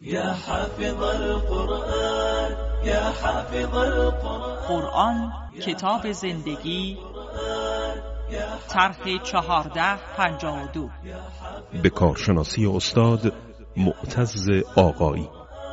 يا حافظ القرآن يا حافظ القرآن. قرآن کتاب زندگی، طرح 1452 به کارشناسی استاد معتز آقایی.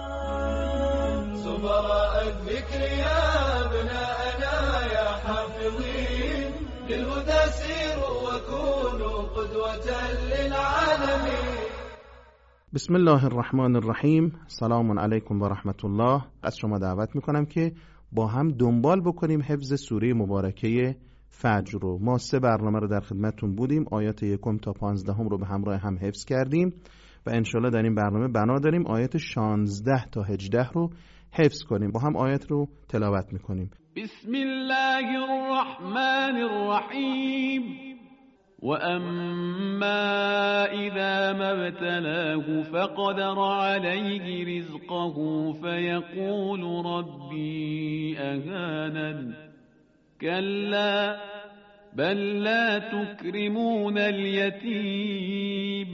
زمراء الذكر يا ابناءنا يا حافظين للهدى سيروا وكونوا قدوة للعالمين. بسم الله الرحمن الرحیم. سلام علیکم و رحمت الله. از شما دعوت میکنم که با هم دنبال بکنیم حفظ سوره مبارکه فجر رو. ما 3 برنامه رو در خدمتتون بودیم، آیات 1 تا 15 رو به همراه هم حفظ کردیم و انشالله در این برنامه بنا داریم آیات 16 تا 18 رو حفظ کنیم. با هم آیات رو تلاوت میکنیم. بسم الله الرحمن الرحیم. وَأَمَّا إِذَا مَا ابْتَلَاهُ فَقَدَرَ عَلَيْهِ رِزْقَهُ فَيَقُولُ رَبِّي أَهَانَنِ كَلَّا بَل لَّا تُكْرِمُونَ الْيَتِيمَ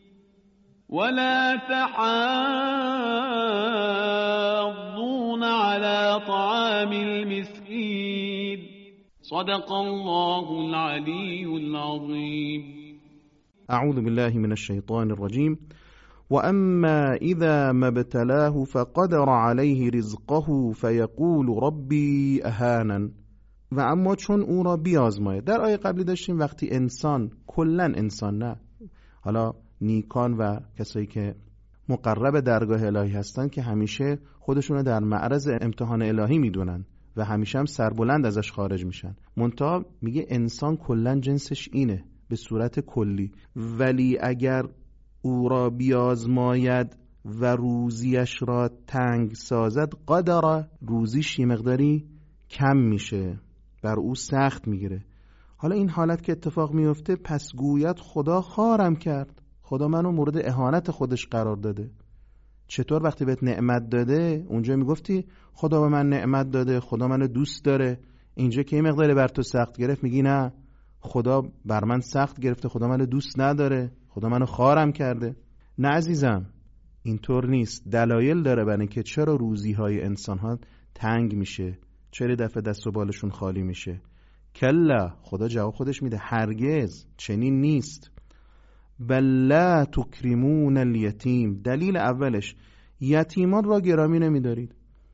وَلَا تَحَاضُّونَ عَلَى طَعَامِ الْمِسْكِينِ. صدق الله العلی العظیم. اعوذ بالله من الشیطان الرجیم. وَأَمَّا إِذَا مَا ابْتَلَاهُ فَقَدَرَ عَلَيْهِ رِزْقَهُ فَيَقُولُ رَبِّي أَهَانَنِ. و اما چون او را بیازماید. در آیه قبلی داشتیم وقتی انسان، کلن انسان، نه حالا نیکان و کسایی که مقرب درگاه الهی هستن که همیشه خودشون در معرض امتحان الهی میدونن و همیشه هم سربلند ازش خارج میشن. منتها میگه انسان کلن جنسش اینه به صورت کلی، ولی اگر او را بیازماید و روزیش را تنگ سازد قدر، روزیش یه مقداری کم میشه، بر او سخت میگیره. حالا این حالت که اتفاق میفته پس گوید خدا خارم کرد، خدا منو مورد اهانت خودش قرار داده. چطور وقتی بهت نعمت داده اونجا میگفتی خدا به من نعمت داده، خدا منو دوست داره، اینجا که این مقداری بر تو سخت گرفت میگی نه خدا بر من سخت گرفته، خدا منو دوست نداره، خدا منو خارم کرده. نه عزیزم، اینطور نیست. دلایل داره برای اینکه چرا روزی های انسان ها تنگ میشه، چرا دفعه دست و بالشون خالی میشه. کلا، خدا جواب خودش میده هرگز چنین نیست. بل لا تکرمون الیتیم. دلیل اولش یتیمان را گرامی نمیدارید.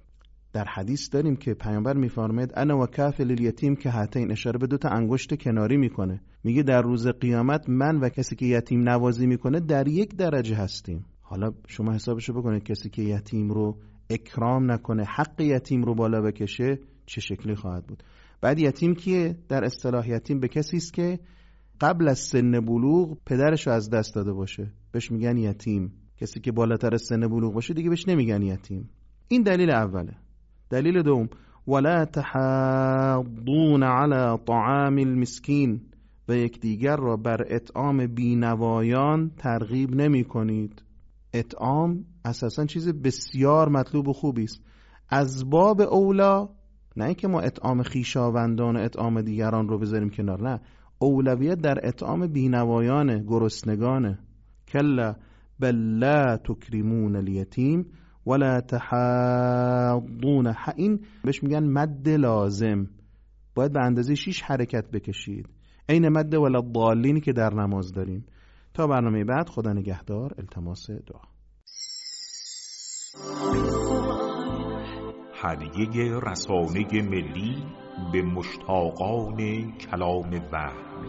در حدیث داریم که پیامبر میفرماید انا و کافل الیتیم که هاتین، اشاره به 2 تا انگشت کناری میکنه. میگه در روز قیامت من و کسی که یتیم نوازی میکنه در 1 درجه هستیم. حالا شما حسابشو بکنید، کسی که یتیم رو اکرام نکنه، حق یتیم رو بالا بکشه، چه شکلی خواهد بود. بعد یتیم کیه؟ در اصطلاح یتیم به کسی است که قبل از سن بلوغ پدرشو از دست داده باشه، بهش میگن یتیم. کسی که بالاتر از سن بلوغ باشه دیگه بهش نمیگن یتیم. این دلیل اوله. دلیل دوم ولا تحاضون علی طعام المسکین، و یکدیگر را بر اطعام بینوایان ترغیب نمی کنید. اطعام اساساً چیز بسیار مطلوب و خوبی است. از باب اولا، نه اینکه ما اطعام خویشاوندان و اطعام دیگران رو بذاریم کنار، نه، اولویت در اطعام بینوایان، گرسنگانه. کلا بل لا تکرمون الیتیم ولا تحاضون. این بهش میگن مد لازم، باید به اندازه 6 حرکت بکشید، عین مد ولا الضالین که در نماز داریم. تا برنامه بعد، خدا نگهدار. التماس دعا. هدیه رسانه ملی به مشتاقان کلام وحی.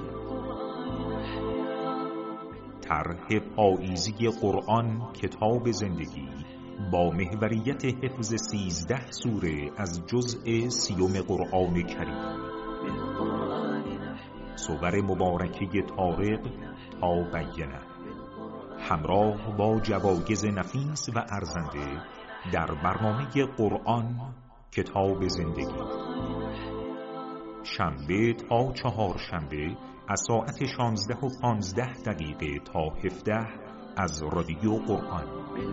طرح پاییزی قرآن کتاب زندگی با محوریت حفظ 13 سوره از جزء 30 قرآن کریم. صور مبارکه طارق تا بینه، همراه با جوایز نفیس و ارزنده در برنامه قرآن کتاب زندگی. شنبه تا 4 شنبه از ساعت 16:15 تا 17 از رادیو قرآن.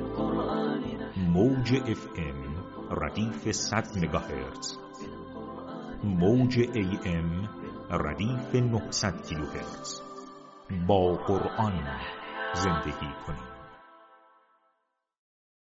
موج FM ردیف 100 مگاهرتز، موج AM ردیف 900 کیلوهرتز. با قرآن زندگی کنید.